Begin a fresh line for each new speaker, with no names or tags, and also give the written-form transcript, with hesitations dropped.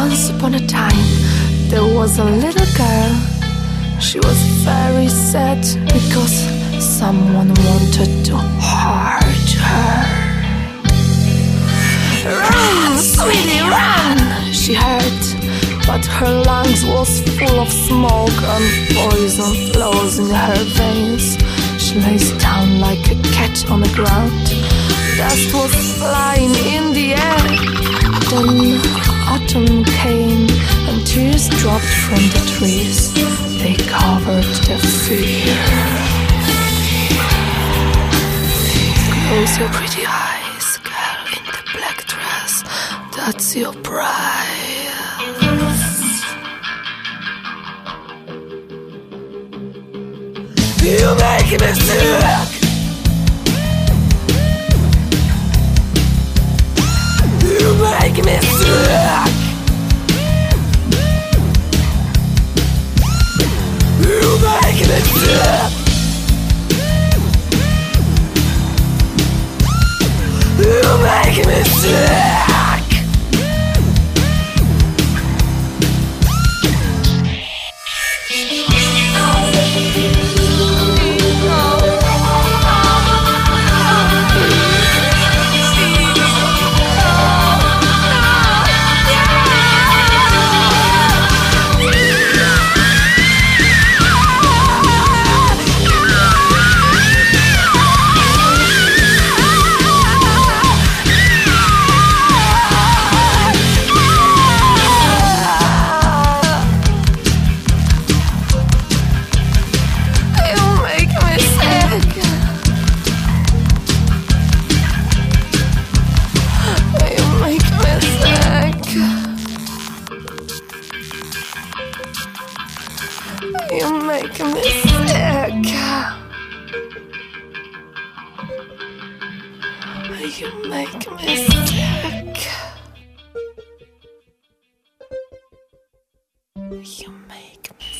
Once upon a time, there was a little girl. She was very sad because someone wanted to hurt her. Run, sweetie, run! She heard, but her lungs was full of smoke and poison flows in her veins. She lays down like a cat on the ground. Dust was flying in the air. Then autumn came and tears dropped from the trees. They covered the fear. Close your pretty eyes, girl in the black dress. That's your prize. You make me sick. You make me sick. You make me sick. You make me sick. You make me sick. You make me sick. You make me sick.